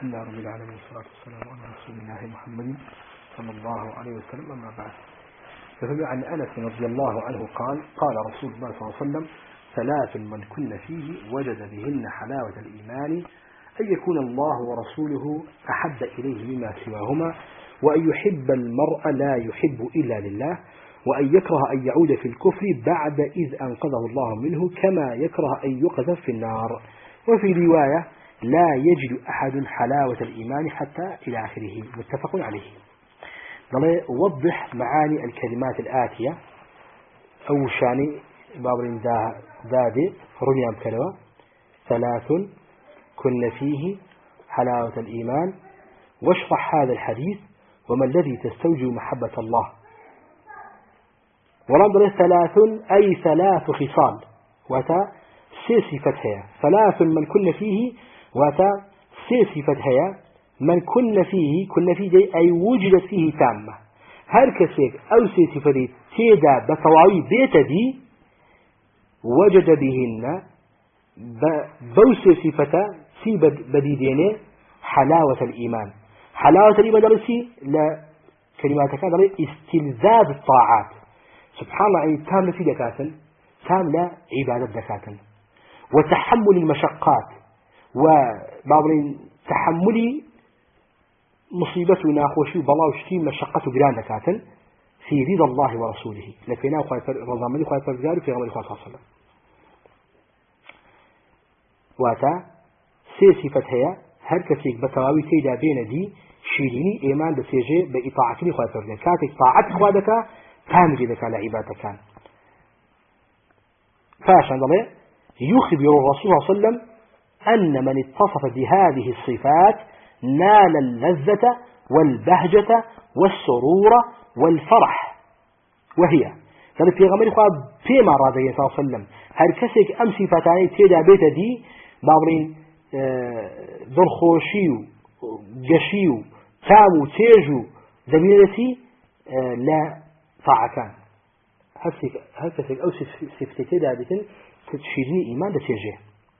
الحمد لله رب العالمين والصلاة والسلام على رسول الله محمد صلى الله عليه وسلم. أما بعد، ففي عن أنس رضي الله عنه قال رسول الله صلى الله عليه وسلم: ثلاث من كن فيه وجد بهن حلاوة الإيمان: أن يكون الله ورسوله أحب إليه مما سواهما، وأن يحب المرء لا يحب إلا لله، وأن يكره أن يعود في الكفر بعد إذ أنقذه الله منه، كما يكره أن يقذف في النار. وفي رواية: لا يجد أحد حلاوة الإيمان حتى إلى آخره، متفق عليه. وضح معاني الكلمات الآتية. أو شاني بابرين دادي رنيام كلمة: ثلاث كن فيه حلاوة الإيمان، واشرح هذا الحديث وما الذي تستوجب محبة الله. ورمض ثلاث أي ثلاث خصال، وتا سيسي فتحية. ثلاث من كن فيه، وتا سيسي فتحية. من كن فيه دي أي وجدت فيه تامة. هر كسيك أو سيسي فتحية تيدا بطواوي بيت دي وجد بهن بوسي صفة سي بديدين حلاوة الإيمان. حلاوة الإيمان درسي لا كلمات كان استلذاذ الطاعات. سبحان الله، يعني تام في دكاتن، تام لا عبادة دكاتن، وتحمل المشقات، وبابرين تحملي مصيبته ناخوشي وبلا وشتي مشقته جران دكاتن في رضا الله ورسوله. لكن رضا من خالف الرجال في غمر خالف صلى. واتا سيسي فتحية هر كسيك بتواوي تيدا بين دي شيريني إيمان بسيجي بإطاعتني خالف الرجال. كاتك طاعت خوادك تامجي لك على عبادك كان. فاشان ضلي يخبر الرسول صلى الله عليه وسلم أن من اتصف بهذه الصفات نال اللذة والبهجة والسرور والفرح. وهي قال في غمر خواب فيما راضي صلى الله عليه وسلم هل كسك أم صفتاني تيدا بيت دي بابرين ذرخوشيو قشيو تامو تيجو دبيرتي لا طاعتان. هل كسك أو صفتي دابتن تشيرني إيمان دسيجه.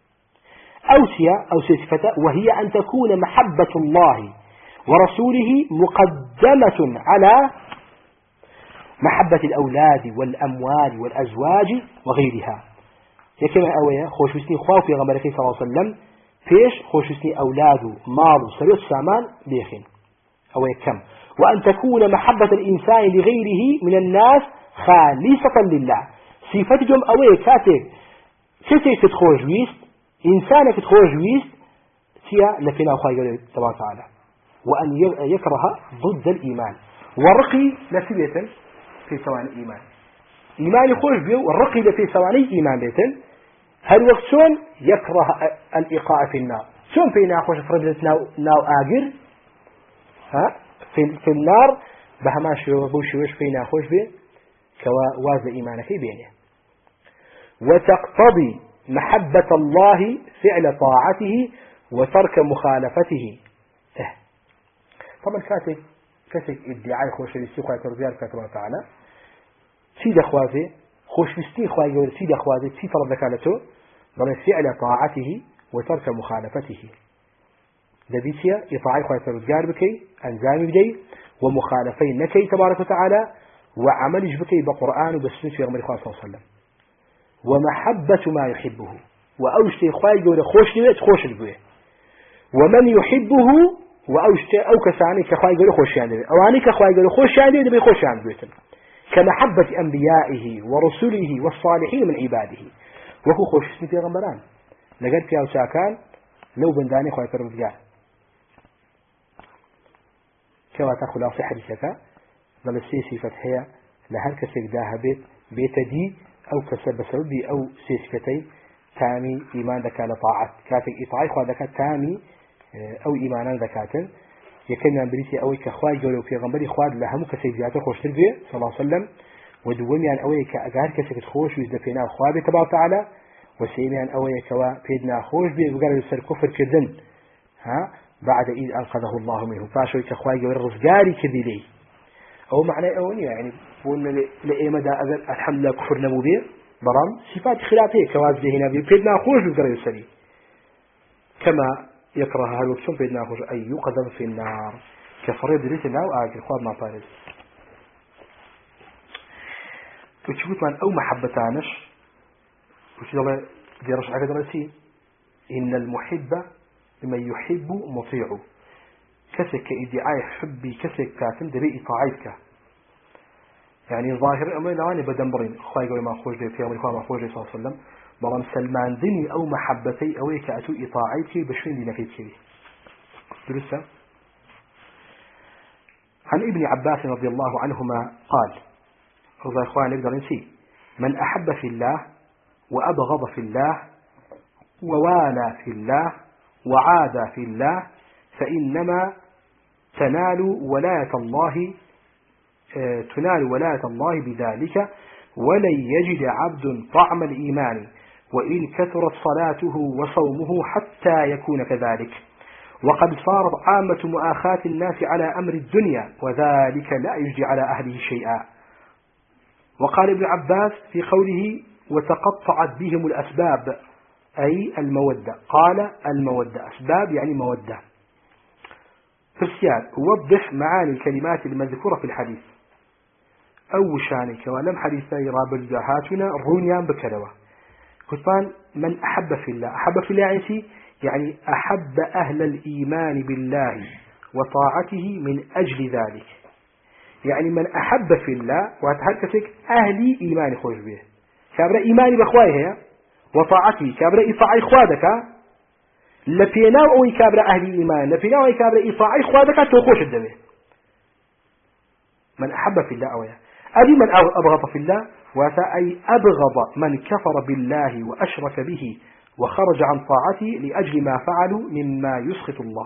أو صفة وهي أن تكون محبة الله ورسوله مقدمة على محبة الأولاد والأموال والأزواج وغيرها. كما أويا خوشوسني خواف في غمرك صلى الله عليه وسلم فيش خوشوسني أولاد مال سريع سامان بيخين أويا كم. وأن تكون محبة الإنسان لغيره من الناس خالصة لله. صفتهم أويا كاتب كتير تتخوش ويست إنسانك تتخوش ويست سيا لكنا خواهي تبارك وتعالى. وأن يكره ضد الإيمان. والرقي لسبية في سوان الإيمان. إيمان يخوش بيه والرقي لفي سواني إيمان بيتن. هل وقت شون يكره الإيقاع في النار. شون فينا أخوش فرجلت ناو آجر في النار بهماش وش فينا أخوش بيه كوازن إيمانك بينه. وتقتضي محبة الله فعل طاعته وترك مخالفته. طبعا كاتك ادعاء خوش بستي خواهي ترزيار كاتبه تعالى سيد أخوازي خوش بستي خواهي يقول سيد أخوازي سي طلب ذكالته ضمن فعل طاعته وترك مخالفته. دبيتيا إطاعي خواهي ترزيار بكي أنزامي بدي ومخالفين نكي تبارك وتعالى وعملش بكي بقرآن وبسنة في غمر خواه صلى الله عليه وسلم. ومحبة ما يحبه وأوشتي خواهي يقول خوش نبيت خوش نبيه. ومن يحبه وأوشتي أو كساني كخواهي يقول خوش يعني أو عني كخواهي يقول خوش يعني دبي خوش يعني بيتم. كمحبة أنبيائه ورسله والصالحين من عباده. وهو خوش اسمي في غمران لقد فيها وساكان لو بنداني خواهي تربيع كما تأخذ أصي حديثك ضل السيسي فتحية لهل كسك داها بيت دي أو كسب سببي أو سيسكتي تامي إيمان ذكاء لطاعة كاتك إطاعي خوا ذكاء تامي أو إيمانا ذكاء يكن بريتي أوي كخواي جولو في غنبري خواد لهم كسيجاته خوش تربية صلى الله عليه وسلم. ودومي عن أوي كأجار كسكت خوش ويزدفينا خوابي تبارك وتعالى. وسيمي عن أوي كوا بيدنا خوش بي وقال يسر كفر كذن بعد إذ أنقذه الله منه فاشوي كخواي جولو الرزقاري كذي لي أو معنى أولي يعني قلنا لإيمة دا أقل الحمد لله كفر نمو بيه برام صفات خلافية كواز هنا بيه بيدنا خوش بقرأ يسري كما يكرهها الوكسون في النار أي يقذف في النار كفريب دريس الله وآكل خواب ما طارد وتشوفت من أو محبتانش وش الله ديرش عقد رأسي إن المحب لمن يحب مطيع كسك إدعاء حبي كسك كاتم دبي إطاعتك يعني ظاهر أمر لواني بدنبرين خواهي قوي ما خوش لي في أمر خواه ما خوش لي صلى الله عليه وسلم بلان سلمان ذني أو محبتي أو كأتو إطاعتك بشوين دي نفيد كذي درسة عن ابن عباس رضي الله عنهما قال رضي إخوان نقدر نسي من أحب في الله وأبغض في الله ووالى في الله وعادى في الله فإنما تنال ولاية الله بذلك ولن يجد عبد طعم الإيمان وإن كثرت صلاته وصومه حتى يكون كذلك وقد صارت عامة مؤاخاة الناس على أمر الدنيا وذلك لا يجدي على أهله شيئا. وقال ابن عباس في قوله وتقطعت بهم الأسباب أي المودة قال المودة أسباب يعني مودة. فرسيان وضح معاني الكلمات المذكورة في الحديث أو شانك ولم حديثي راب الجهاتنا رونيان بكروا كتبان من أحب في الله أحب في الله يعني أحب أهل الإيمان بالله وطاعته من أجل ذلك يعني من أحب في الله وتحكسك أهلي إيمان خوش به كابر إيماني بأخوائه وطاعته كابر إطاعي خوادك لفينا أو كابر أهلي إيمان لفينا أو كابر إطاعي خوادك توخوش الدمه من أحب في الله أويا أبي من أبغض في الله أي أبغض من كفر بالله وأشرك به وخرج عن طاعته لأجل ما فعلوا مما يسخط الله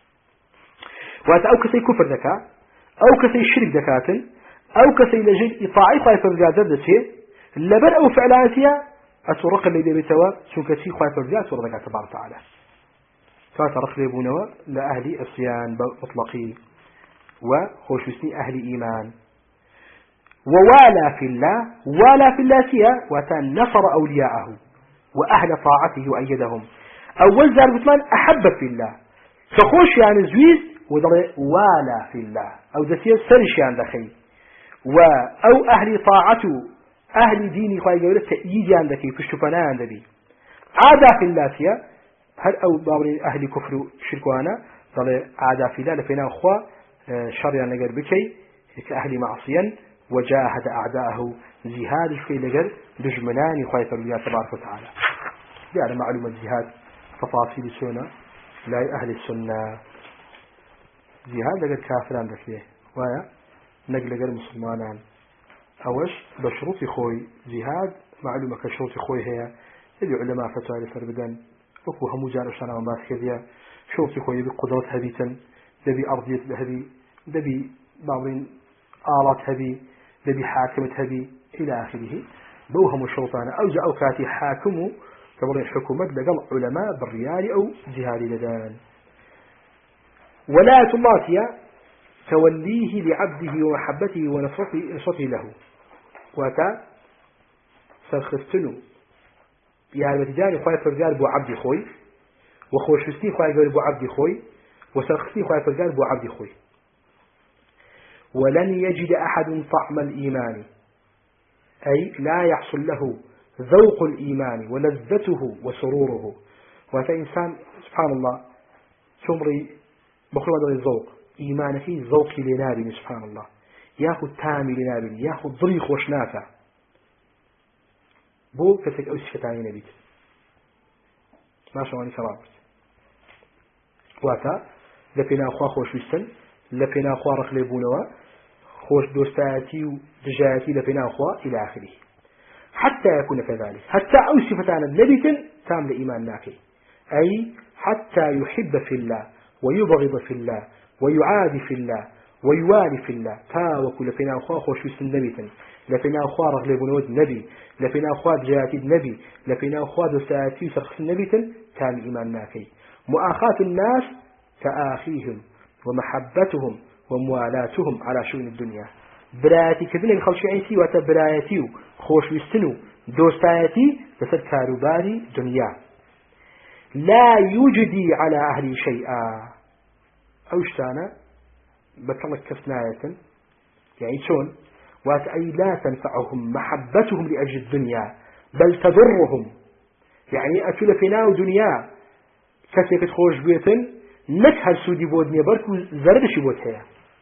أو كسي كفر ذكاء أو كسي شرك ذكاء أو كسي لجل إطاعي خايف الرجاء ذاته لبر أو فعلاتها أترق اللي بيتوا شو كسي خايف الرجاء أترق تبارك وتعالى فأترق ليبونوا لأهل الصيان مطلقين وخوشوسني أهل إيمان ووالى في الله سيا وتنصر أولياءه وأهل طاعته وأيدهم أول زار بثمان أحب في الله فخوش يعني زويز وضل والى في الله أو دسيا سرش يعني دخي أو أهل طاعته أهل ديني خواهي قولة تأييد يعني دكي فشتفنا يعني دبي عادة في الله سيا هل أو بابرين أهل كفر شركوانا ضل عادة في الله لفينا أخوة شر يعني لقر بكي كأهل معصيا وجاهد أعداءه جهاد في لقر دجمنان يخايف الله تبارك وتعالى يعني معلومة جهاد تفاصيل السنة لا أهل السنة جهاد لقر كافران دكيه ويا نقل لقر مسلمان أوش بشروط خوي جهاد معلومة كشروط خوي هي يدي علماء فتوى لفربدان وكو همو جارشان ومباس كذيا شروط خوي بقدرة هبيتا دبي أرضية بهبي دبي بعضين آلات هبي دبي حاكمة هبي إلى آخره بوهم شرطان أو جاء كاتي حاكموا كبر الحكومة لقل علماء بالريال أو جهاد لدان ولاية الله هي توليه لعبده ومحبته ونصرته له وتا سرخستنو يعني بتجاني خواهي فرجال بو عبدي خوي وخوشستي خواهي بو عبدي خوي وسرخستي خواهي فرجال بو عبدي خوي ولن يجد أحد طعم الإيمان أي لا يحصل له ذوق الإيمان ولذته وسروره وهذا إنسان سبحان الله شمري بخلوا هذا الذوق إيمانك ذوق لنابي سبحان الله ياخذ تامي لنابي ياخذ ضريخ وشنافة بو كسك أو شفتاني نبيت ما شاء الله كرامت وهذا لبنا أخوة خوش ويستن لبنا أخوة رخلبونوا خوش دوستاتي ودجاتي لبنا أخوة إلى آخره حتى يكون كذلك حتى أو صفتان نبيت تام لإيمان ناكي أي حتى يحب في الله ويبغض في الله ويعادي في الله ويوالي في الله تا وكل لبنا أخوة خوش ويستن نبيتا لبنا أخوة رخلبونوا نبي لبنا أخوة دجاتي نبي لبنا أخوة دوستاتي وسرخ نبيتا تام إيمان ناكي مؤاخاة الناس كآخيهم ومحبتهم وموالاتهم على شؤون الدنيا برايتي كذلك خلشعيتي وتبرايتي خوش ويستنو دوستايتي بسد كاروباري دنيا لا يجدي على أهل شيئا أوشتانا بكلك كفناية يعني شون وأي لا تنفعهم محبتهم لأجل الدنيا بل تضرهم يعني أكل فينا دنيا كسيك تخرج بيتن نكهل سودي بودنيا بركو زردش بوتها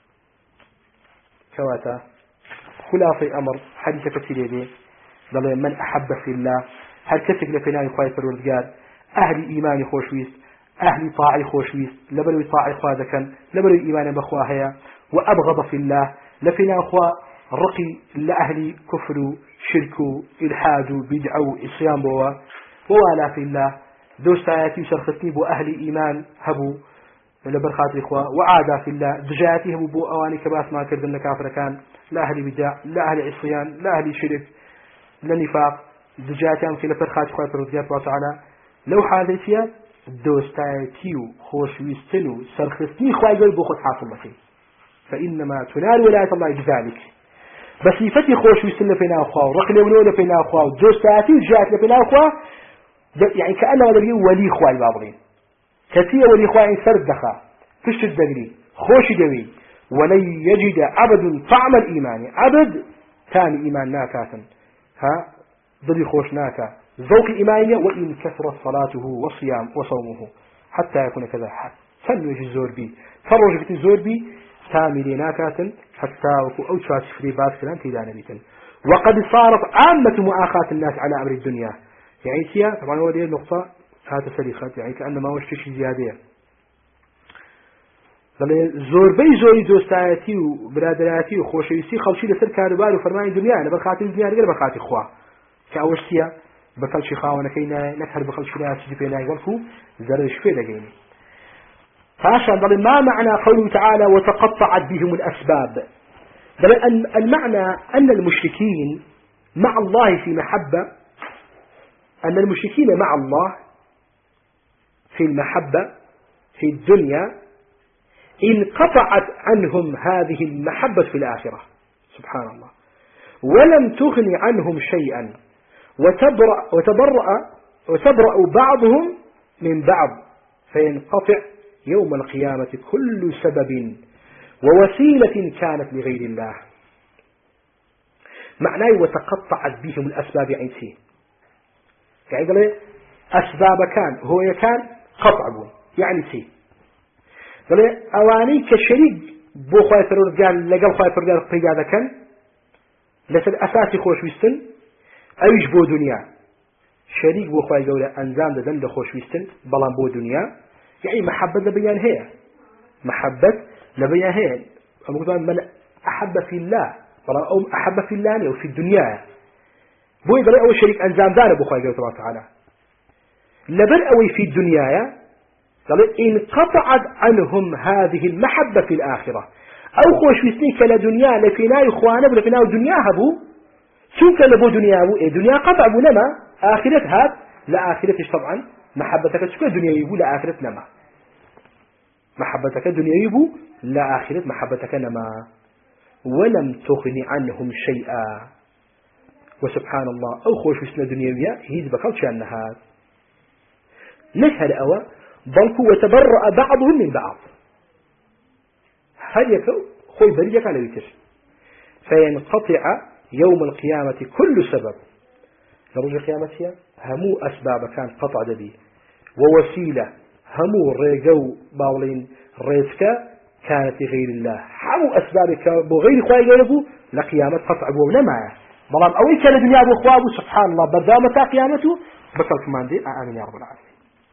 كواتا خلاصي أمر حديث كثير به ضل من أحب في الله هل كسك لفينا يخاي فرودجار أهل إيمان خوشويس أهل طاعي خوشويس لبلو طاعي خوادكا لبلو إيمان بخواهيا وأبغض في الله لفينا أخوة رقي لأهل كفر شرك إلحاد بدعو إصيام بوا ولا في الله دوستاياتي وشرختني بو أهل إيمان هبو لبرخات إخوة وعادا في الله دجاتي هبو بو أواني كباس ما كردن كافر كان لا أهل بدع لا أهل عصيان لا أهل شرك لا نفاق دجاتي أمكي لبرخات إخوة فرزيات الله تعالى لو حادثيات دوستاياتي خوش ويستنو سرختني إخوة يقول بو خد حاصل بكي فإنما تنال ولاية الله بذلك بس يفتي خوش ويستنو فينا أخوة ورقل ولولا فينا أخوة دوستاياتي وجاتي فينا أخوة يعني كأنه ولي إخوة البابغين كثير ولي إخوة سردخا فش الدقري خوش دوي ولن يجد عبد طعم الإيمان عبد كان إيمان ناكاتا ها ضلي خوش ناكا ذوق إيمانية وإن كثرت صلاته وصيام وصومه حتى يكون كذا سن يجي الزور بي فرج في الزور بي كامل ناكاتا حتى أو تشافي باس كلام تيدان بيتن وقد صارت عامة مؤاخاة الناس على أمر الدنيا يعني سيا طبعا هو دي النقطة هذا سليخات يعني كأنما وش شيء زيادة زور بي زوري دوستاياتي وبرادراتي وخوشيسي خلشي لسر كاربار وفرمان الدنيا أنا بخاطر الدنيا غير بخاطر إخوة كأوش سيا بخلشي خاونا كينا نكهر بخلشي لا تجي فينا يقولكو زرش فيه لقيني فعشان ضل ما معنى قوله تعالى وتقطعت بهم الأسباب المعنى أن المشركين مع الله في محبة أن المشركين مع الله في المحبة في الدنيا انقطعت عنهم هذه المحبة في الآخرة سبحان الله ولم تغن عنهم شيئا وتبرأ بعضهم من بعض فينقطع يوم القيامة كل سبب ووسيلة كانت لغير الله معناه وتقطعت بهم الأسباب عيسي يعني قال أسباب كان هو كان قطعه يعني سي قال أواني كشريك بو خواهي فرورجان لقل خواهي فرورجان قيادة كان لسد أساسي خوش ويستن أيش بو دنيا شريك بو خواهي قولة أنزام ددن لخوش ويستن بلان بو دنيا يعني محبة لبيان هي محبة لبيان هي من أحب في الله أو أحب في الله وفي الدنيا بوي قال أول شريك أنزام دار أبو خواهي الله تعالى لبر أوي في الدنيا قال انقطعت عنهم هذه المحبة في الآخرة أو خوش ويسنيك لدنيا لفينا إخوانا ولفينا الدنيا هبو شو كان لبو دنيا هبو إيه دنيا قطع أبو نما آخرت هاد لا آخرتش طبعا محبتك شو دنيا يبو لا آخرت نما محبتك دنيا يبو لا آخرت محبتك نما ولم تغني عنهم شيئا وسبحان الله أو خوش وسنة دنيوية هيد بقل شأن هذا نشهد أوا بلكو وتبرأ بعضهم من بعض هل يكو خوي بريجك على ويتر فينقطع يوم القيامة كل سبب لرجل قيامتها همو أسباب كان قطع دبي ووسيلة همو ريقو باولين ريسكا كانت لغير الله همو أسبابك بغير خواهي قلبو لقيامة قطع بونما بلان أوي كان الدنيا أبو خوابه سبحان الله بردامة قيامته بطل كمان دي آمين يا رب العالمين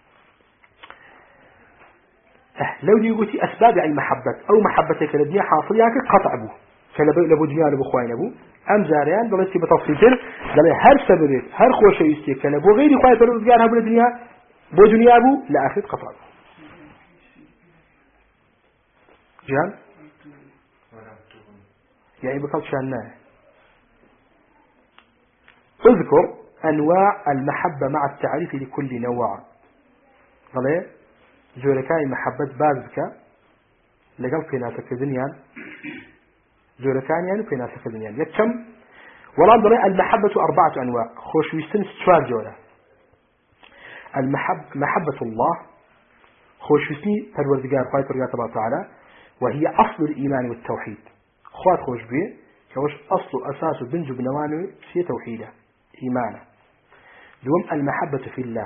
لو دي قلتي أسباب يعني محبة أو محبتك للدنيا حاصل يعني قطع بو كلبو دنيا لبو خوين أبو أم زاريان دلتي بتفصيل قال هر سبب هر خوش يستي كلبو غير خوين فرزقان هبو الدنيا بو دنيا أبو لا آخر قطع بو جان يعني بطل شاناه اذكر أنواع المحبة مع التعريف لكل نوع قال زوركاي محبة بازك لقل في ناسك دنيان زوركان يعني في ناسك دنيان يكم ولا ضري المحبة 4 أنواع خوش ويستن 4 جولة محبة الله خوشويستني پروردگار خوای پروردگار تعالى وهي أصل الإيمان والتوحيد خوات خوش بيه كوش أصل وأساس وبنج وبنوانه في توحيده إيمانه دوم المحبة في الله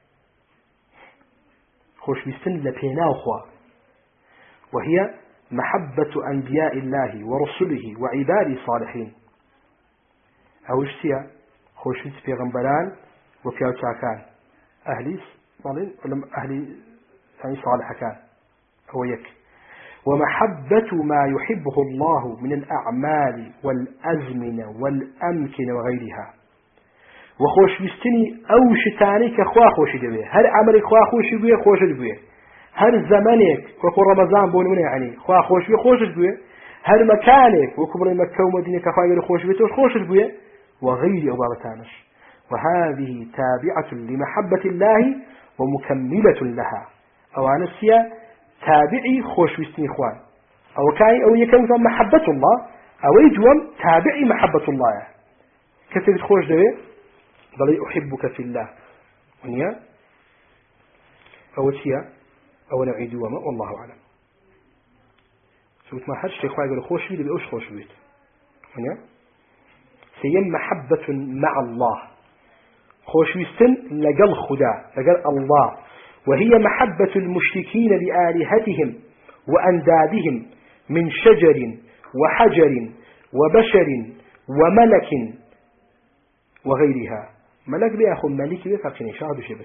خوش بيستن لبينا وخوا وهي محبة أنبياء الله ورسله وعباده الصالحين أو اشتيا خوش بيست في غنبلان وفياو تاكان أهلي صالحين ولا أهلي يعني صالح كان هو يك ومحبة ما يحبه الله من الأعمال والأزمنة والأمكنة وغيرها وخوش بستني أو شتاني كخوا خوش دبيه هر عملك خوا خوش دبيه خوش دبيه هر زمانك وكو رمضان بون من يعني خوا خوش بيه خوش دبيه هر مكانك وكبر مكة ومدينة كخوا غير خوش بيه خوش دبيه وغير أبابتانش وهذه تابعة لمحبة الله ومكملة لها أو أنسيا تابعي خوش بستني إخوان أو كاي أو يكون محبة الله أو يجوم تابعي محبة الله كثير خوش دوي ضلي أحبك في الله ونيا أو شيء أو نوعي دوما والله أعلم سويت ما حدش إخوان يقول خوش بيت بأوش خوش بيت ونيا سيم محبة مع الله خوش بستن لقل خدا لقل الله وهي محبة المشركين لآلهتهم وأندادهم من شجر وحجر وبشر وملك وغيرها ملك بيأخذ ملك بيفقني شاهد شبة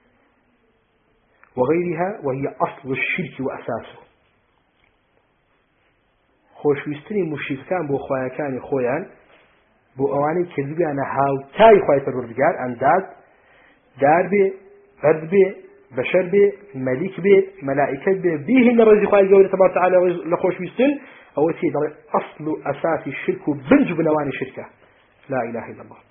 وغيرها وهي أصل الشرك وأساسه خوش ويستني مشركان بو خوايا خويان بو أواني كذبيانا هاو تاي خوايا الرجال أنداد دار بي فرد بي بشر بي ملك بي ملائكة بي بيهن رزي خواهي قولي تبارك وتعالى لخوش بيستن أول شيء أصل أساس الشرك وبنج بنواني الشركة لا إله إلا الله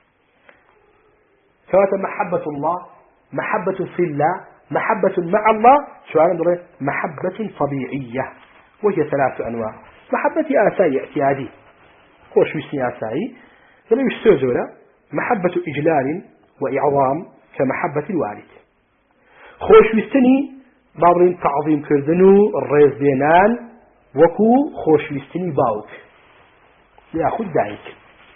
سواء محبة الله محبة في الله محبة مع الله سؤال محبة طبيعية وهي 3 أنواع محبة آسائي اعتيادي خوش بيستني آسائي ثم يستوزونا محبة إجلال وإعظام كمحبة الوالد خوش ويستني بابرين تعظيم كردنو الرئيس بينان وكو خوش ويستني باوك ياخذ دايك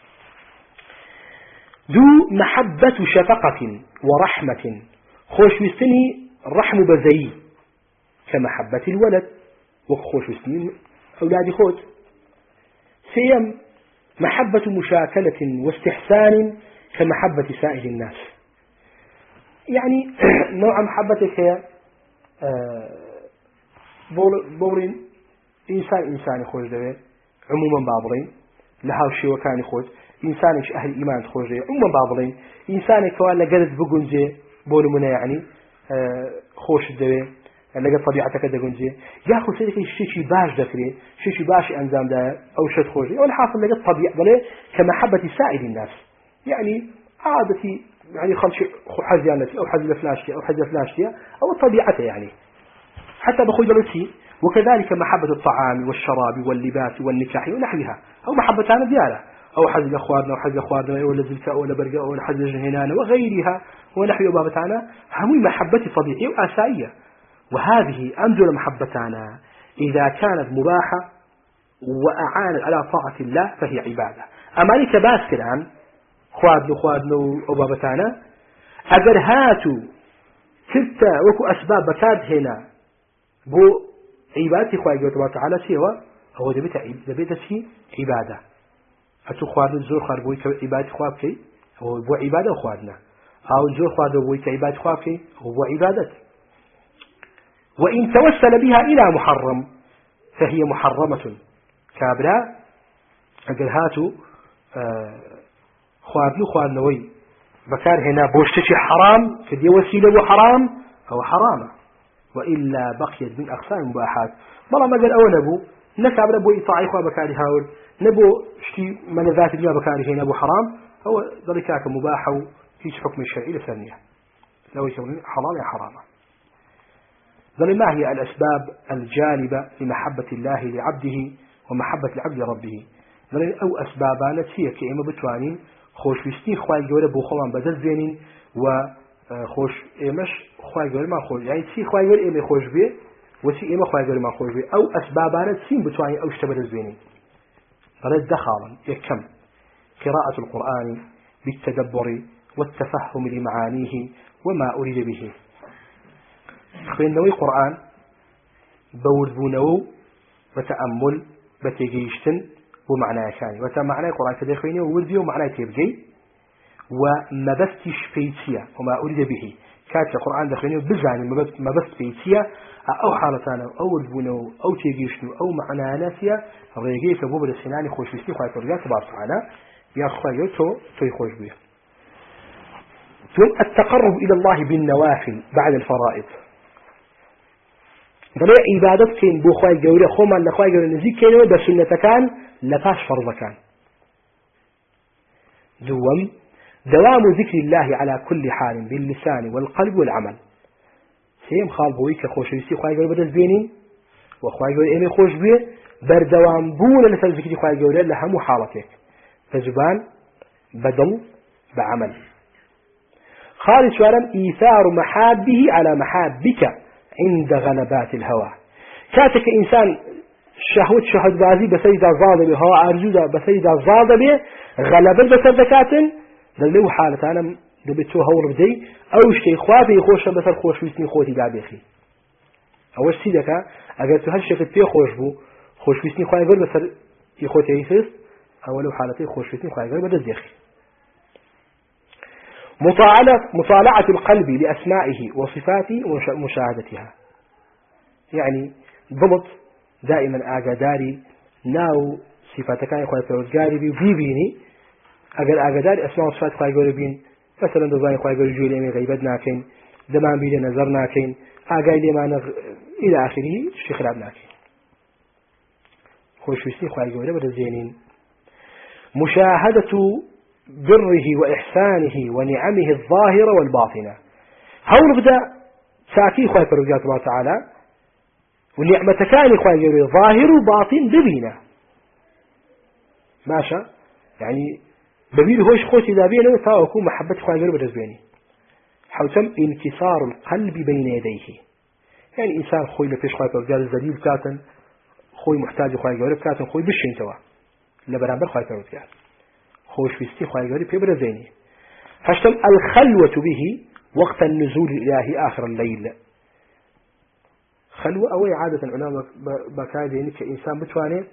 ذو محبة شفقة ورحمة خوش ويستني رحم بزي كمحبة الولد وخوش ويستني أولاد خود سيم محبة مشاكلة واستحسان كمحبة سائر الناس يعني نوع محبتك هي بورين إنسان خوش دوي عموما بابرين لها الشيء وكان خوش إنسانش أهل إيمان خوش دوي عموما بابرين إنسانك ولا قرد بقنجي بولمنا يعني خوش دوي لقد طبيعتك دقنجي ياخذ سيدك الشيء باش ذكري شيء باش أنزام ده أو شد خوش أو الحاصل لقد طبيعة ضلي كمحبة سائر الناس يعني عادتي يعني خلش حزيانتي أو حزي فلاشتي أو حزي فلاشتي أو الطبيعة يعني حتى بخوي دلتي وكذلك محبة الطعام والشراب واللباس والنكاح ونحوها أو محبة أنا ديالة أو حزي أخوارنا وحزي أخوارنا ولا زلكاء ولا برقاء ولا حزي جهنان وغيرها ونحو بابتانا هم محبة طبيعية وآسائية وهذه أنزل محبتنا إذا كانت مباحة وأعانت على طاعة الله فهي عبادة أمالك باس كلام خوادنا وبابتانا أجر هاتوا كرتا وكو أسباب بكاد هنا بو عبادتي خواهي تبارك وتعالى سيوا هو دبيت شيء عبادة أتو خوادنا زور خواد بوي عبادتي خواب كي هو بو عبادة خوادنا أو زور خواد بوي عبادتي خواب كي هو بو عبادة وإن توسل بها إلى محرم فهي محرمة كابرا أجر هاتوا خواردنوي بكار هنا بوشتشي حرام كدي وسيلة بو حرام أو حرامة وإلا بقيت من أقسام المباحات بلا ما قال أول نبو نكاب نبو إطاعي خوا بكاري هاول نبو شتي من ذات الدنيا بكاري هنا بو حرام هو ذلك مباح وفيش حكم الشرعي لثانية لو يسمون حلال يا حرامة ذل ما هي الأسباب الجالبة لمحبة الله لعبده ومحبة العبد لربه ذل أو أسبابان هي كإما بتوانين خوش ويستني خواهي جورة بوخوان بدل زينين و خوش إيمش خواهي قولي ما خوش يعني تي خواهي قولي إيمي خوش بيه وتي إيمي خواهي قولي ما خوش بيه أو أسبابانا تسين بتواني أو اشتبه الزبيني رد دخالا يكم قراءة القرآن بالتدبر والتفهم لمعانيه وما أريد به خوينوي قرآن بوردبونو وتأمل بتجيشتن ومعنى كاني وتمعنى القرآن كده خويني ووردي ومعنى تبجي وما بستش بيتيا وما أريد به كاتب القرآن دخلني بزعني ما بست بيتيا أو حالتنا أو وردبونو أو تجيشتن أو معنى ناسيا ريجي كبوب السناني خوش بيستي خواهي فرجات تبارك وتعالى يا خواهي تو يخوش بيه ثم التقرب إلى الله بالنوافل بعد الفرائض دليل عبادت كين بو خواهي جوري خوما لخواهي جوري نزيك كينو بسنة كان لفاش فرض كان دوام ذكر الله على كل حال باللسان والقلب والعمل سيم خال بويك خوش يسي خواهي جوري بدز بينين وخواهي جوري ايمي خوش بيه بردوام بون لسان ذكر خواهي جوري لهم حالتك فزبان بدل بعمل خالص وعلم إيثار محابه على محابك عند غلبات الهوى كاتك إنسان شهد بازي بسيدة ظالمة هوا عرجودة بسيدة ظالمة غلبت بسر ذكاتن دلو حالة أنا دبتو هور بدي أو شيء خوابي خوشا بسر خوش ويسني خوتي قابيخي أول شيء ذكا أقلتو هالشيء في خوش بو خوش ويسني خواه يقول بسر يخوتي يسس أولو حالتي خوش ويسني خواه يقول بدز يخي مطالعة القلب لأسمائه وصفاته ومشاهدتها يعني ضبط دائما آقاداري ناو صفاتك كان يخوي فرودقاري بيبيني آقاداري أسماء وصفات خواهي قولي بين مثلا دوزاني خواهي قولي جولي أمي غيبت ناكين دمان بيلي نظر ناكين آقاي لي ما إلى آخره شي خلاب ناكين خوش ويسني خواهي قولي بدا الزينين مشاهدة بره وإحسانه ونعمه الظاهرة والباطنة هون بدأ ساكي خواهي فرقات الله تعالى ونعمة كان خواهي يقول ظاهر وباطن ببينه ماشا يعني ببين هوش خوتي دابينه فاوكو محبة خواهي يقول بدزبيني حوتم انكسار القلب بين يديه يعني إنسان خوي لفيش خواهي فرقات الزليل كاتن خوي محتاج خواهي يقول كاتن خوي بشين توا لبرامبر خواهي فرقات خوش بيستي خواهي قولي بيبرا زيني هشتم الخلوة به وقت النزول الإلهي آخر الليل خلوة أو عادة العلماء بكادين كإنسان بتواني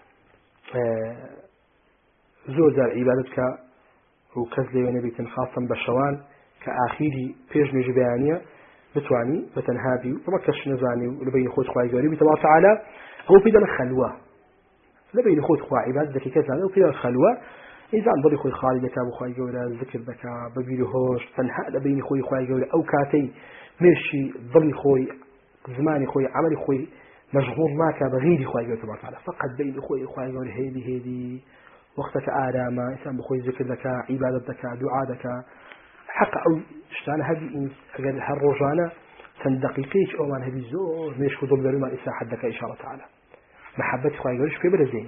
زور دار عبادتك وكذلك ونبي خاصا بالشوان كآخيري بيج نجبانية بتواني بتنهابي ومكش نزاني ولبين خود خواهي قولي بتبارك تعالى هو في دار الخلوة لبين خود خواهي عبادتك كذلك وفي دار الخلوة إنسان ضلي خوي خالد كابو خوي جورا ذكر ذكاء ببيله هوش تنها لبين خوي جورا أو كاتي ماشي ضلي خوي زماني خوي عملي خوي مشغول معك بغيري خوي جورا تبارك تعالى فقط بين خوي جورا هذه وقتك آرام إنسان بخوي ذكر ذكاء عبادة ذكاء دعاء ذكاء حق أو اشتان هذه أجل هالرجانة تندقيقيش أو من هذه زور مش خذوا بدل ما إساحة ذكاء إن شاء الله تعالى محبة خوي جورا في برزين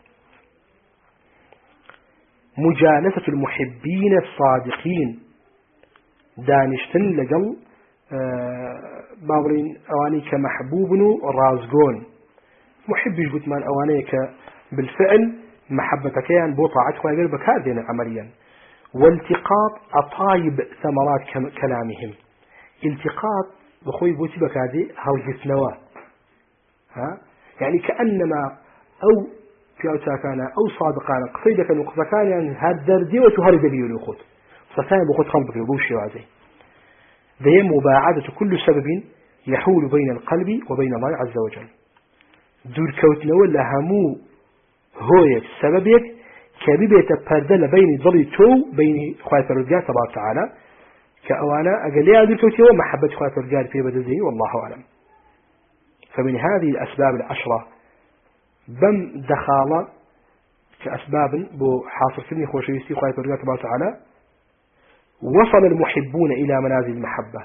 مجالسة المحبين الصادقين دانشتن لقل باورين أواني كمحبوب رازقون محبش قلت مال أواني بالفعل محبتك يعني بوطاعتك ويقول بكاذين عمليا والتقاط أطايب ثمرات كلامهم التقاط بخوي بوتي بكاذي هاوجت نواه يعني كأنما أو كان أو صادقان قصيدك وقصكان يعني هالدردي وتهرد بيولي خود صفان بخود خلبك وبوشي وعزي ذي مباعدة كل سبب يحول بين القلب وبين الله عز وجل دور كوتنا ولا همو هوية سببك كبيبة بردل بين ضلي تو بين خواهي الرجال تبارك وتعالى كأوانا أقل لي دور كوتي ومحبة خواهي الرجال في بدزي والله أعلم فمن هذه الأسباب العشرة بم دخالة كأسباب بو حاصل سني خوشيستي خواهي الرجال تبارك وتعالى وصل المحبون إلى منازل المحبة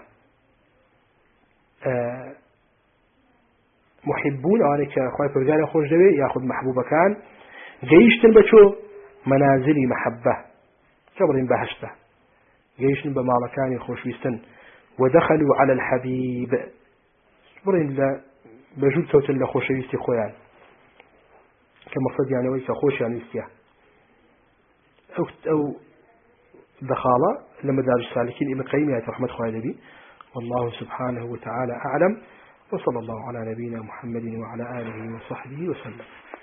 محبون أواني كخواهي الرجال خوش دوي ياخذ محبوبة كان جيشتن بشو منازل محبة كبرين بهشته جيشن بمالكان خوشويستن ودخلوا على الحبيب برين لا بجود صوت لا خوشويستي خويان كما صد يعني ويك خوش يعني استيا أو دخالة لما دار السالكين ابن قيم يا رحمة خوالدي والله سبحانه وتعالى أعلم وصلى الله على نبينا محمد وعلى آله وصحبه وسلم.